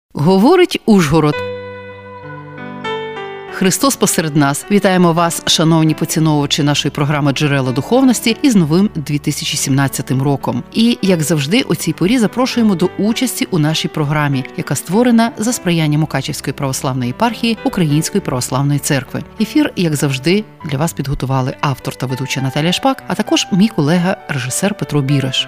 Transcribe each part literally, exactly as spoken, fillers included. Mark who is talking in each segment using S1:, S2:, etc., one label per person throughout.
S1: Говорить Ужгород. Христос посеред нас. Вітаємо вас, шановні поціновувачі нашої програми «Джерела духовності» із новим дві тисячі сімнадцятим роком. І, як завжди, у цій порі запрошуємо до участі у нашій програмі, яка створена за сприяння Мукачівської православної єпархії Української православної церкви. Ефір, як завжди, для вас підготували автор та ведуча Наталія Шпак, а також мій колега, режисер Петро Біраш.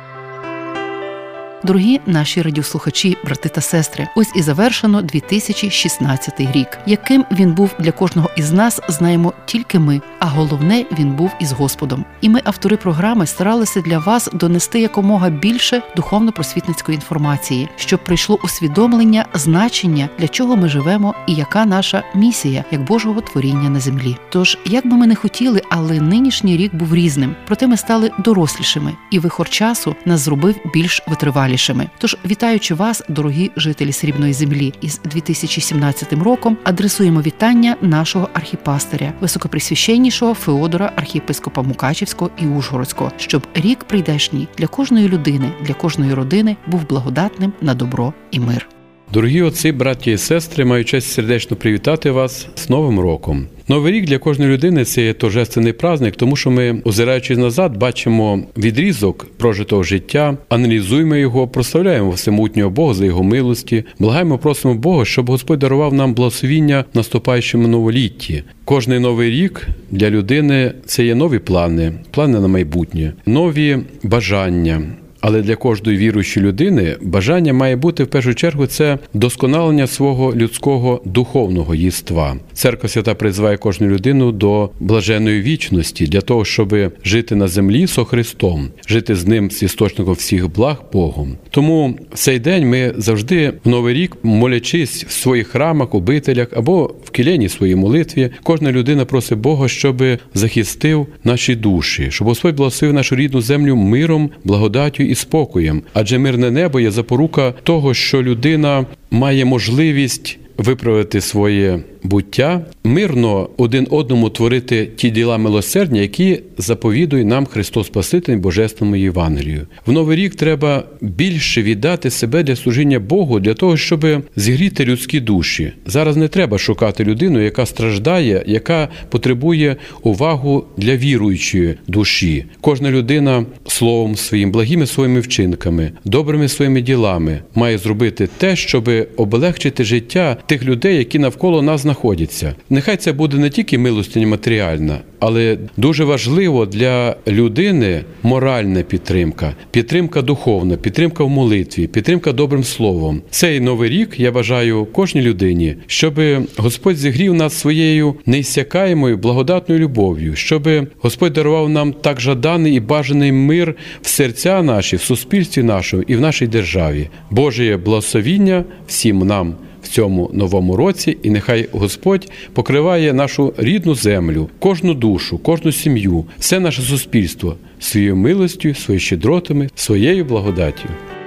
S1: Дорогі наші радіослухачі, брати та сестри, ось і завершено дві тисячі шістнадцятий рік. Яким він був для кожного із нас, знаємо тільки ми, а головне, він був із Господом. І ми, автори програми, старалися для вас донести якомога більше духовно-просвітницької інформації, щоб прийшло усвідомлення значення, для чого ми живемо і яка наша місія, як Божого творіння на землі. Тож, як би ми не хотіли, але нинішній рік був різним. Проте ми стали дорослішими, і вихор часу нас зробив більш витривалішими. Тож, вітаючи вас, дорогі жителі Срібної землі, із дві тисячі сімнадцятим роком, адресуємо вітання нашого архіпастиря, високопресвященнішого Феодора, архієпископа Мукачівського і Ужгородського, щоб рік прийдешній для кожної людини, для кожної родини був благодатним на добро і мир.
S2: Дорогі отці, браті і сестри, маю честь сердечно привітати вас з Новим роком. Новий рік для кожної людини – це є торжественний праздник, тому що ми, озираючись назад, бачимо відрізок прожитого життя, аналізуємо його, прославляємо всемогутнього Бога за його милості, благаємо, просимо Бога, щоб Господь дарував нам благословіння в наступаючому новолітті. Кожний новий рік для людини – це є нові плани, плани на майбутнє, нові бажання. Але для кожної віруючої людини бажання має бути, в першу чергу, це вдосконалення свого людського духовного єства. Церква Свята призиває кожну людину до блаженної вічності, для того, щоб жити на землі со Христом, жити з Ним, з істочником всіх благ Богом. Тому в цей день ми завжди в Новий рік, молячись в своїх храмах, обителях або в кілені своїй молитві, кожна людина просить Бога, щоб захистив наші душі, щоб Господь благословив нашу рідну землю миром, благодаттю і спокоєм. Адже мирне небо є запорука того, що людина має можливість виправити своє буття, мирно один одному творити ті діла милосердя, які заповідує нам Христос Спаситель Божественному Євангелію. В Новий рік треба більше віддати себе для служіння Богу, для того, щоб зігріти людські душі. Зараз не треба шукати людину, яка страждає, яка потребує увагу для віруючої душі. Кожна людина словом своїм, благими своїми вчинками, добрими своїми ділами має зробити те, щоб облегчити життя тих людей, які навколо нас знаходяться. Нехай це буде не тільки милостиня матеріальна, але дуже важливо для людини моральна підтримка, підтримка духовна, підтримка в молитві, підтримка добрим словом. Цей Новий рік я бажаю кожній людині, щоб Господь зігрів нас своєю неіссякаємою благодатною любов'ю, щоб Господь дарував нам так жаданий і бажаний мир в серця наші, в суспільстві нашому і в нашій державі. Божє благословіння всім нам в цьому новому році, і нехай Господь покриває нашу рідну землю, кожну душу, кожну сім'ю, все наше суспільство своєю милостю, своєю щедротами, своєю благодаттю.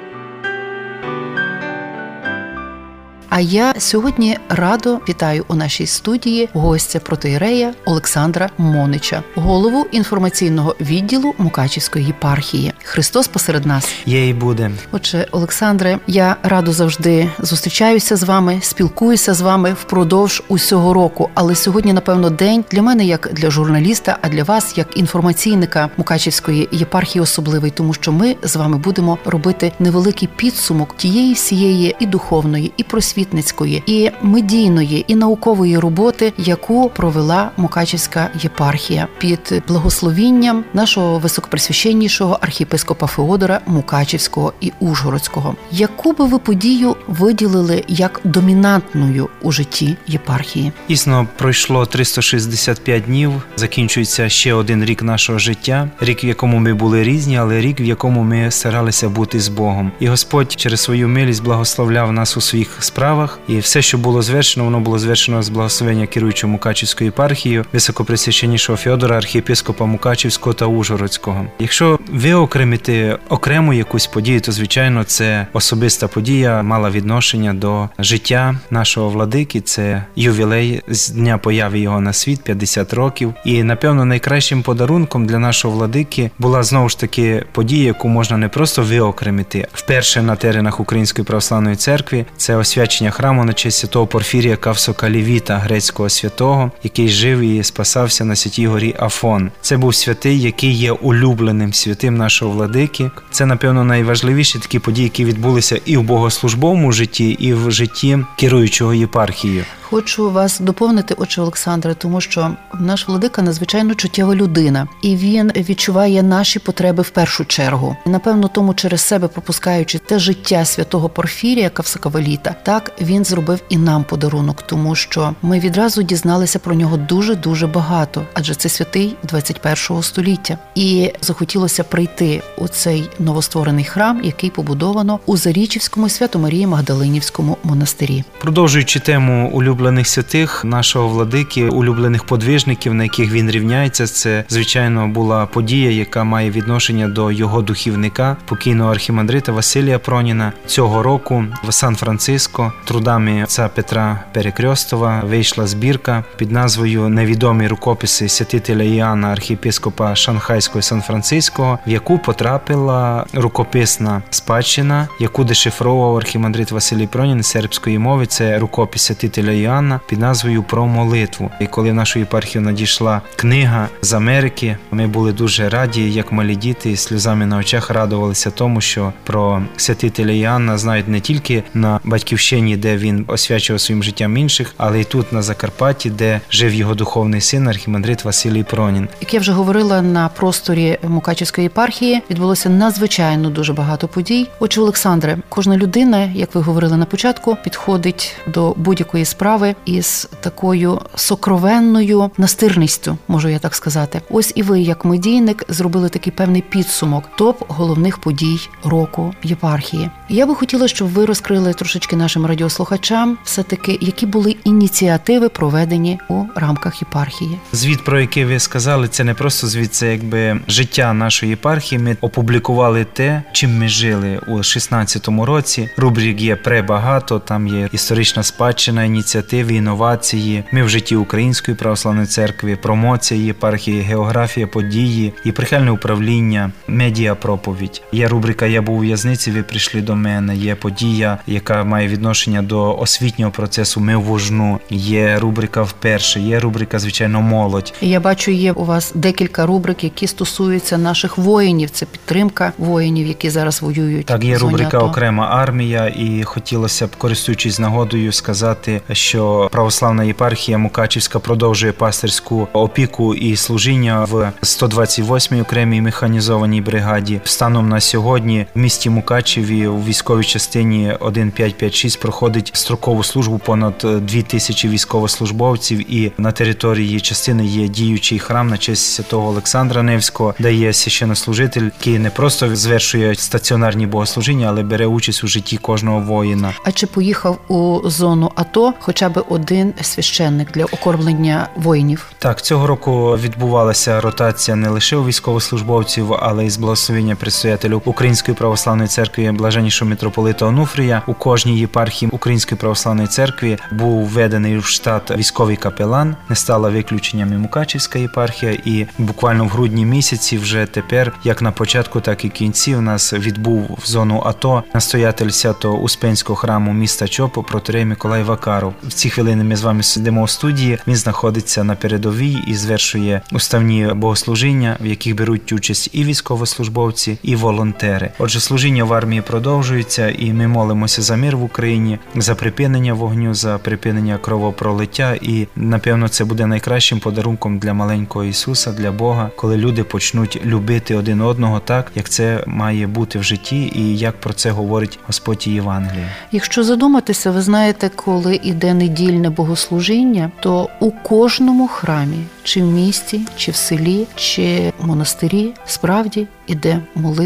S1: А я сьогодні радо вітаю у нашій студії гостя протоієрея Олександра Монича, голову інформаційного відділу Мукачівської єпархії. Христос посеред нас.
S3: Є і буде.
S1: Отже, Олександре, я радо завжди зустрічаюся з вами, спілкуюся з вами впродовж усього року, але сьогодні, напевно, день для мене як для журналіста, а для вас як інформаційника Мукачівської єпархії особливий, тому що ми з вами будемо робити невеликий підсумок тієї всієї і духовної, і просвітницької, і медійної, і наукової роботи, яку провела Мукачівська єпархія під благословінням нашого високопресвященнішого архієпископа Феодора Мукачівського і Ужгородського. Яку би ви подію виділили як домінантною у житті єпархії?
S3: Дійсно, пройшло триста шістдесят п'ять днів, закінчується ще один рік нашого життя, рік, в якому ми були різні, але рік, в якому ми старалися бути з Богом. І Господь через свою милість благословляв нас у своїх справах, справах. І все, що було звершено, воно було звершено з благословення керуючого Мукачівською єпархією, високопресвященнішого Феодора, архієпископа Мукачівського та Ужгородського. Якщо виокремити окрему якусь подію, то, звичайно, це особиста подія, мала відношення до життя нашого владики. Це ювілей з дня появи його на світ, п'ятдесят років. І, напевно, найкращим подарунком для нашого владики була, знову ж таки, подія, яку можна не просто виокремити. Вперше на теренах Української православної церкви це освячення храму на честь святого Порфірія Кавсокалівіта, грецького святого, який жив і спасався на святій горі Афон. Це був святий, який є улюбленим святим нашого владики. Це, напевно, найважливіші такі події, які відбулися і в богослужбовому житті, і в житті керуючого єпархією.
S1: Хочу вас доповнити, отче Олександре, тому що наш владика надзвичайно чуттєва людина, і він відчуває наші потреби в першу чергу. І, напевно, тому через себе, пропускаючи те життя святого Порфірія Кавсокалівіта, так він зробив і нам подарунок, тому що ми відразу дізналися про нього дуже-дуже багато, адже це святий двадцять першого століття. І захотілося прийти у цей новостворений храм, який побудовано у Зарічівському Свято-Марії Магдалинівському монастирі.
S3: Продовжуючи тему улюблених святих нашого владики, улюблених подвижників, на яких він рівняється, це, звичайно, була подія, яка має відношення до його духівника, покійного архімандрита Василія Проніна. Цього року в Сан-Франциско трудами отця Петра Перекрьостова вийшла збірка під назвою «Невідомі рукописи святителя Іоанна, архієпископа Шанхайського і Сан-Франциського», в яку потрапила рукописна спадщина, яку дешифровував архімандрит Василій Пронін з сербської мови. Це рукопис святителя Іоанна під назвою «Про молитву». І коли в нашу єпархію надійшла книга з Америки, ми були дуже раді, як малі діти, і сльозами на очах радувалися тому, що про святителя Іоанна знають не тільки на батьківщині, де він освячував своїм життям інших, але й тут, на Закарпатті, де жив його духовний син, архімандрит Василій Пронін.
S1: Як я вже говорила, на просторі Мукачівської єпархії відбулося надзвичайно дуже багато подій. Отже, Олександре, кожна людина, як ви говорили на початку, підходить до будь-якої справи із такою сокровенною настирністю, можу я так сказати. Ось і ви, як медійник, зробили такий певний підсумок топ головних подій року єпархії. Я би хотіла, щоб ви розкрили трошечки нашим радіослухачам все-таки, які були ініціативи, проведені у рамках єпархії.
S3: Звіт, про який ви сказали, це не просто звіт, це якби життя нашої єпархії. Ми опублікували те, чим ми жили у шістнадцятому році. Рубрик є пребагато, там є історична спадщина, ініціативи, інновації. Ми в житті Української православної церкви, промоція єпархії, географія події, єпархіальне управління, медіапроповідь. Є рубрика «Я був у в'язниці, ви прийшли до мене». Є подія, яка має відношення до освітнього процесу «Ми в Вожну». Є рубрика «Вперше», є рубрика, звичайно, «Молодь».
S1: Я бачу, є у вас декілька рубрик, які стосуються наших воїнів. Це підтримка воїнів, які зараз воюють.
S3: Так, є
S1: в зоні
S3: рубрика
S1: АТО.
S3: «Окрема армія», і хотілося б, користуючись нагодою, сказати, що православна єпархія Мукачівська продовжує пастирську опіку і служіння в сто двадцять восьмій окремій механізованій бригаді. Станом на сьогодні в місті Мукачеві у військовій частині один п'ять п'ять шість проходить строкову службу понад дві тисячі військовослужбовців, і на території частини є діючий храм на честь святого Олександра Невського, де є священнослужитель, який не просто звершує стаціонарні богослужіння, але бере участь у житті кожного воїна.
S1: А чи поїхав у зону АТО хоча б один священник для окормлення воїнів?
S3: Так, цього року відбувалася ротація не лише у військовослужбовців, але й з благословення предстоятелю Української православної церкви блаженнішого митрополита Онуфрія. У кожній єпархії Української православної церкви був введений в штат військовий капелан. Не стала виключенням і Мукачівська єпархія, і буквально в грудні місяці вже тепер, як на початку, так і кінці, у нас відбув в зону АТО настоятель Свято-Успенського храму міста Чопу протоієрей Миколай Вакаров. В ці хвилини ми з вами сидимо у студії. Він знаходиться на передовій і звершує уставні богослужіння, в яких беруть участь і військовослужбовці, і волонтери. Отже, служіння в армії продовжується, і ми молимося за мир в Україні, за припинення вогню, за припинення кровопролиття, і, напевно, це буде найкращим подарунком для маленького Ісуса, для Бога, коли люди почнуть любити один одного так, як це має бути в житті, і як про це говорить Господь Євангеліє.
S1: Якщо задуматися, ви знаєте, коли іде недільне богослужіння, то у кожному храмі, чи в місті, чи в селі, чи в монастирі, справді іде молитва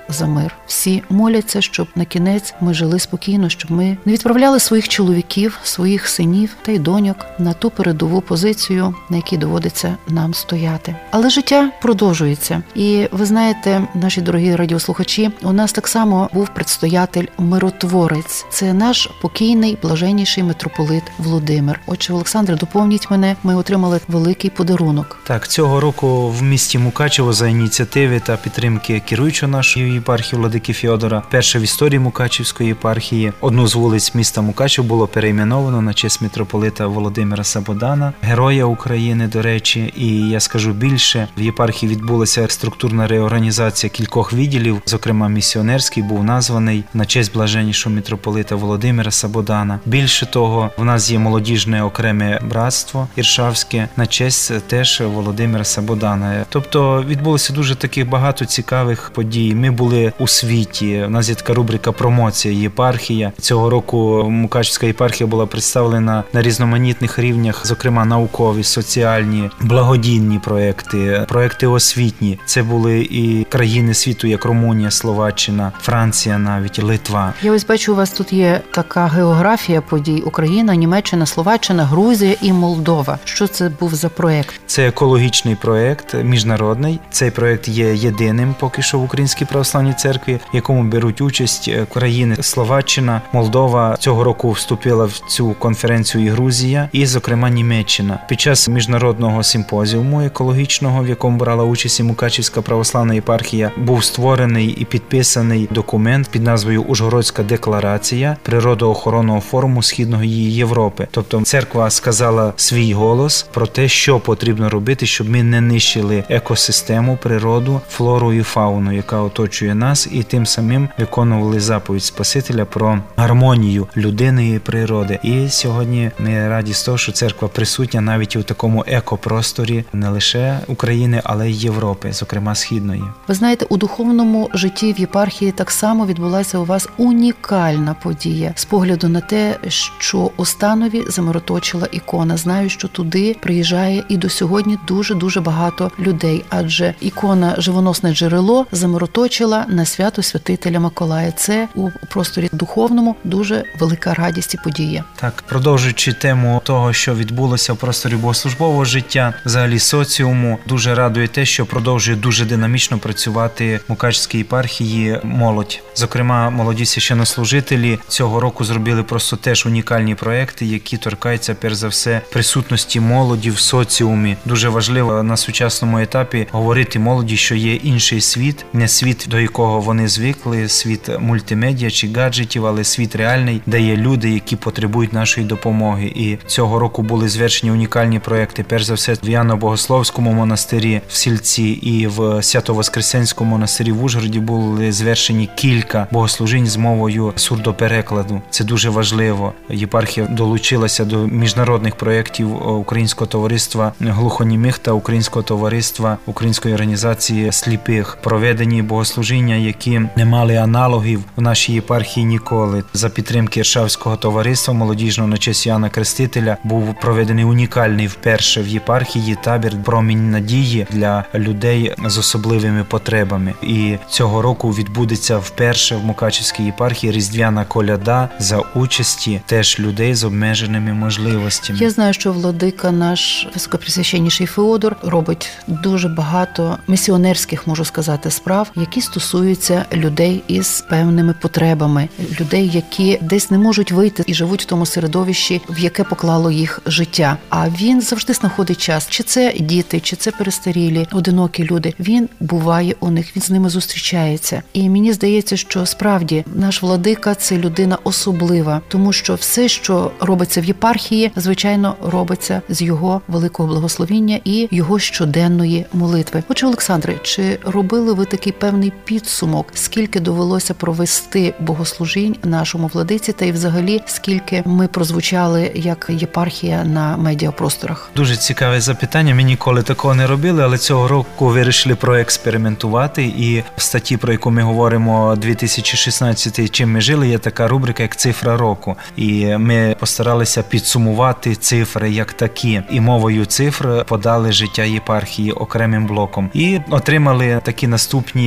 S1: за мир. Всі моляться, щоб на кінець ми жили спокійно, щоб ми не відправляли своїх чоловіків, своїх синів та й доньок на ту передову позицію, на якій доводиться нам стояти. Але життя продовжується. І ви знаєте, наші дорогі радіослухачі, у нас так само був предстоятель миротворець. Це наш покійний, блаженніший митрополит Володимир. Отже, Олександре, доповніть мене, ми отримали великий подарунок.
S3: Так, цього року в місті Мукачево за ініціативи та підтримки керуючого нашої єпархії владики Феодора, перше в історії Мукачівської єпархії, одну з вулиць міста Мукачево було перейменовано на честь митрополита Володимира Сабодана, героя України, до речі. І я скажу більше, в єпархії відбулася структурна реорганізація кількох відділів, зокрема місіонерський був названий на честь блаженнішого митрополита Володимира Сабодана. Більше того, в нас є молодіжне окреме братство іршавське на честь теж Володимира Сабодана. Тобто відбулося дуже таких багато цікавих подій. Ми були у світі, у нас є така рубрика «Промоція єпархія». Цього року Мукачівська єпархія була представлена на різноманітних рівнях, зокрема наукові, соціальні, благодійні проекти, проекти освітні. Це були і країни світу, як Румунія, Словаччина, Франція навіть, Литва.
S1: Я ось бачу, у вас тут є така географія подій: Україна, Німеччина, Словаччина, Грузія і Молдова. Що це був за проект?
S3: Це екологічний проект, міжнародний. Цей проект є єдиним поки що в Українській православній церкві, в якому беруть участь країни Словаччина, Молдова. Цього року вступила в цю конференцію і Грузія, і, зокрема, Німеччина. Під час міжнародного симпозіуму екологічного, в якому брала участь і Мукачівська православна єпархія, був створений і підписаний документ під назвою «Ужгородська декларація природоохоронного форуму Східної Європи». Тобто церква сказала свій голос про те, що потрібно робити, щоб ми не нищили екосистему, природу, флору і фауну, яка оточує нас, і тим самим виконували заповідь Спасителя про гармонію людини і природи. І сьогодні ми раді з того, що церква присутня навіть у такому екопросторі не лише України, але й Європи, зокрема Східної.
S1: Ви знаєте, у духовному житті в єпархії так само відбулася у вас унікальна подія з погляду на те, що у Станові замироточила ікона. Знаю, що туди приїжджає і до сьогодні дуже-дуже багато людей, адже ікона «Живоносне джерело» замироточила на свято святителя Миколая. Це у просторі духовному дуже велика радість і подія.
S3: Так, продовжуючи тему того, що відбулося в просторі богослужбового життя, взагалі соціуму, дуже радує те, що продовжує дуже динамічно працювати в Мукачівській єпархії молодь. Зокрема, молоді священнослужителі цього року зробили просто теж унікальні проекти, які торкаються, перш за все, присутності молоді в соціумі. Дуже важливо на сучасному етапі говорити молоді, що є інший світ, не світ, до якого вони звикли, світ мультимедіа чи гаджетів, але світ реальний, де є люди, які потребують нашої допомоги. І цього року були звершені унікальні проекти, перш за все, в Яно-Богословському монастирі в Сільці і в Свято-Воскресенському монастирі в Ужгороді були звершені кілька богослужінь з мовою сурдоперекладу. Це дуже важливо. Єпархія долучилася до міжнародних проєктів Українського товариства глухонімих та Українського товариства Української організації сліпих. Проведені богослужіння, які не мали аналогів в нашій єпархії ніколи. За підтримки Іршавського товариства молодіжного на честь Іоанна Крестителя був проведений унікальний вперше в єпархії табір «Промінь надії» для людей з особливими потребами. І цього року відбудеться вперше в Мукачівській єпархії різдвяна коляда за участі теж людей з обмеженими можливостями.
S1: Я знаю, що владика наш високопресвященніший Феодор робить дуже багато місіонерських, можу сказати, справ, які стосуються людей із певними потребами, людей, які десь не можуть вийти і живуть в тому середовищі, в яке поклало їх життя. А він завжди знаходить час. Чи це діти, чи це перестарілі, одинокі люди. Він буває у них, він з ними зустрічається. І мені здається, що справді наш владика – це людина особлива, тому що все, що робиться в єпархії, звичайно, робиться з його великого благословіння і його щоденної молитви. Отже, Олександре, чи робили ви такий певний підсумок, скільки довелося провести богослужінь нашому владиці, та й взагалі, скільки ми прозвучали як єпархія на медіапросторах?
S3: Дуже цікаве запитання. Ми ніколи такого не робили, але цього року вирішили проекспериментувати. І в статті, про яку ми говоримо, дві тисячі шістнадцятий, чим ми жили, є така рубрика, як «Цифра року». І ми постаралися підсумувати цифри як такі. І мовою цифр подали життя єпархії окремим блоком. І отримали такі наступні цікаві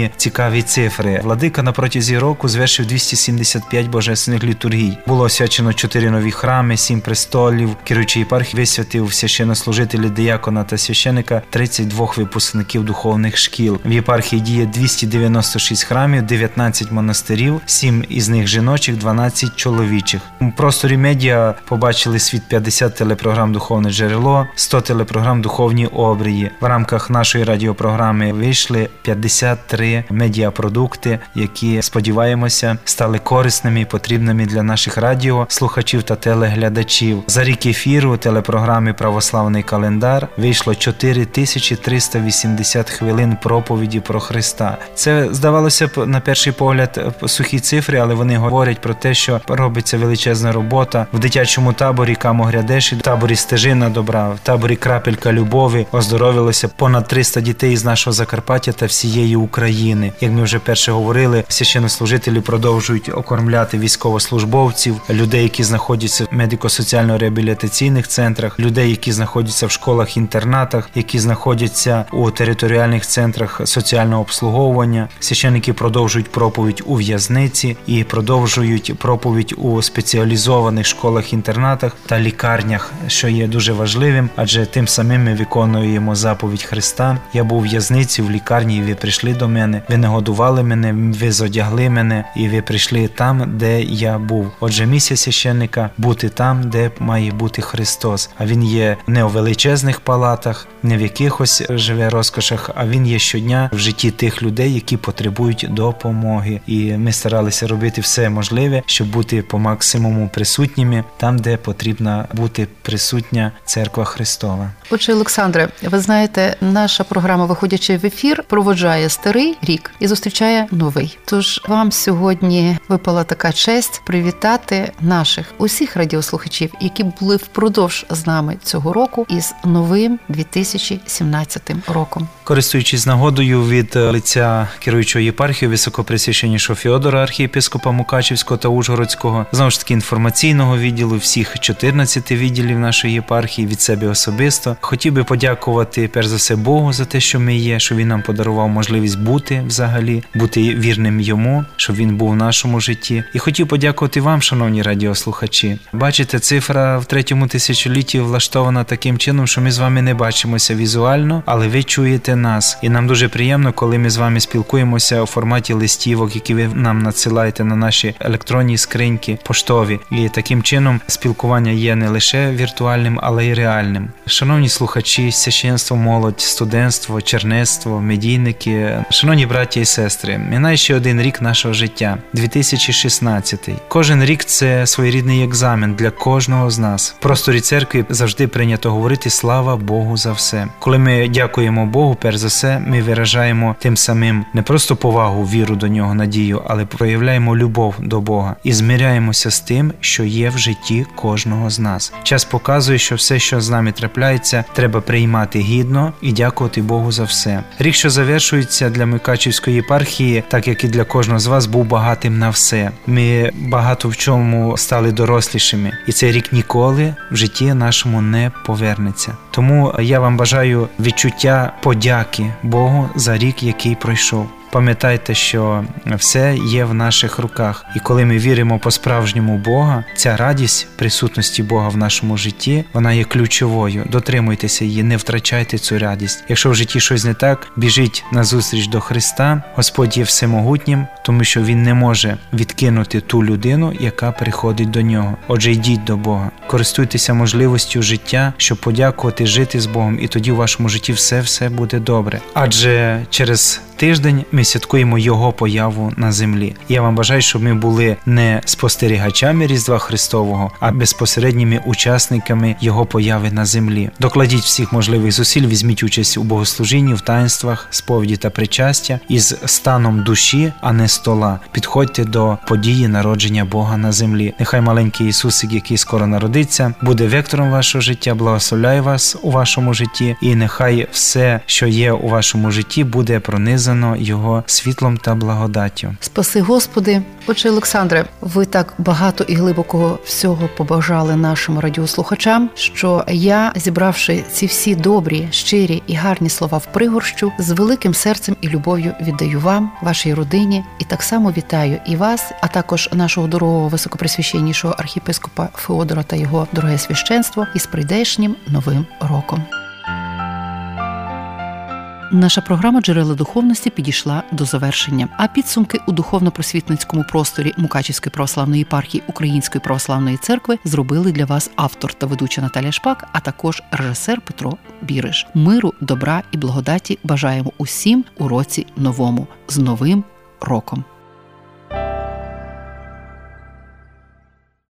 S3: цікаві цифри. Владика на протязі року звершив двісті сімдесят п'ять божественних літургій. Було освячено чотири нові храми, сім престолів. Керуючий єпархії висвятив священнослужителі, диякона та священика, тридцять два випускників духовних шкіл. В єпархії діє двісті дев'яносто шість храмів, дев'ятнадцять монастирів, сім із них жіночих, дванадцять чоловічих. У просторі медіа побачили світ п'ятдесят телепрограм «Духовне джерело», сто телепрограм «Духовні обрії». В рамках нашої радіопрограми вийшли п'ятдесят три медіапродукти, які, сподіваємося, стали корисними і потрібними для наших радіослухачів та телеглядачів. За рік ефіру телепрограми «Православний календар» вийшло чотири тисячі триста вісімдесят хвилин проповіді про Христа. Це, здавалося б, на перший погляд сухі цифри, але вони говорять про те, що робиться величезна робота. В дитячому таборі Камо-Грядеші, в таборі Стежина добра, в таборі Крапелька любові оздоровилося понад триста дітей з нашого Закарпаття та всієї України. Як ми вже перше говорили, священнослужителі продовжують окормляти військовослужбовців, людей, які знаходяться в медико-соціально-реабілітаційних центрах, людей, які знаходяться в школах-інтернатах, які знаходяться у територіальних центрах соціального обслуговування. Священники продовжують проповідь у в'язниці і продовжують проповідь у спеціалізованих школах-інтернатах та лікарнях, що є дуже важливим, адже тим самим ми виконуємо заповідь Христа. Я був у в'язниці, в лікарні, і ви прийшли до мене, ви не годували мене, ви зодягли мене, і ви прийшли там, де я був. Отже, місія священника – бути там, де має бути Христос. А Він є не у величезних палатах, не в якихось живе розкошах, а Він є щодня в житті тих людей, які потребують допомоги. І ми старалися робити все можливе, щоб бути по максимуму присутніми там, де потрібна бути присутня Церква Христова.
S1: Отже, Олександре, ви знаєте, наша програма, виходячи в ефір, проводжає старий рік і зустрічає новий. Тож вам сьогодні випала така честь привітати наших усіх радіослухачів, які були впродовж з нами цього року, із новим дві тисячі сімнадцятим роком.
S3: Користуючись нагодою від лиця керуючого єпархії Високопресвященнішого Феодора, архієпископа Мукачівського та Ужгородського, знову ж таки інформаційного відділу, всіх чотирнадцяти відділів нашої єпархії, від себе особисто, хотів би подякувати перш за все Богу за те, що ми є, що Він нам подарував можливість бути взагалі, бути вірним Йому, щоб Він був в нашому житті. І хотів подякувати вам, шановні радіослухачі. Бачите, цифра в третьому тисячолітті влаштована таким чином, що ми з вами не бачимося візуально, але ви чуєте нас. І нам дуже приємно, коли ми з вами спілкуємося у форматі листівок, які ви нам надсилаєте на наші електронні скриньки поштові. І таким чином спілкування є не лише віртуальним, але й реальним. Шановні слухачі, священство, молодь, студентство, чернецтво, медійники, шановні браті і сестри, минає ще один рік нашого життя – дві тисячі шістнадцятий. Кожен рік – це своєрідний екзамен для кожного з нас. В просторі церкви завжди прийнято говорити «Слава Богу за все». Коли ми дякуємо Богу, перш за все, ми виражаємо тим самим не просто повагу, віру до Нього, надію, але проявляємо любов до Бога і змиряємося з тим, що є в житті кожного з нас. Час показує, що все, що з нами трапляється, треба приймати гідно і дякувати Богу за все. Рік, що завершується для Мукачівської єпархії, так як і для кожного з вас, був багатим на все. Ми багато в чому стали дорослішими, і цей рік ніколи в житті нашому не повернеться. Тому я вам бажаю відчуття подяки Богу за рік, який пройшов. Пам'ятайте, що все є в наших руках. І коли ми віримо по-справжньому Бога, ця радість присутності Бога в нашому житті, вона є ключовою. Дотримуйтеся її, не втрачайте цю радість. Якщо в житті щось не так, біжіть назустріч до Христа. Господь є всемогутнім, тому що Він не може відкинути ту людину, яка приходить до Нього. Отже, йдіть до Бога. Користуйтеся можливістю життя, щоб подякувати, жити з Богом, і тоді в вашому житті все-все буде добре. Адже через тиждень ми святкуємо Його появу на землі. Я вам бажаю, щоб ми були не спостерігачами Різдва Христового, а безпосередніми учасниками Його появи на землі. Докладіть всіх можливих зусиль, візьміть участь у богослужінні, в таїнствах, сповіді та причастя із станом душі, а не стола. Підходьте до події народження Бога на землі. Нехай маленький Ісусик, який скоро народиться, буде вектором вашого життя, благословляє вас у вашому житті, і нехай все, що є у вашому житті, буде пронизано пронизано Його світлом та благодаттю.
S1: Спаси, Господи. Отже, Олександре, ви так багато і глибокого всього побажали нашим радіослухачам, що я, зібравши ці всі добрі, щирі і гарні слова в пригорщу, з великим серцем і любов'ю віддаю вам, вашій родині, і так само вітаю і вас, а також нашого дорогого високопресвященнішого архієпископа Феодора та його дороге священство із прийдешнім Новим роком. Наша програма «Джерела духовності» підійшла до завершення, а підсумки у духовно-просвітницькому просторі Мукачівської православної єпархії Української православної церкви зробили для вас автор та ведуча Наталія Шпак, а також режисер Петро Біриш. Миру, добра і благодаті бажаємо усім у році новому. З Новим роком!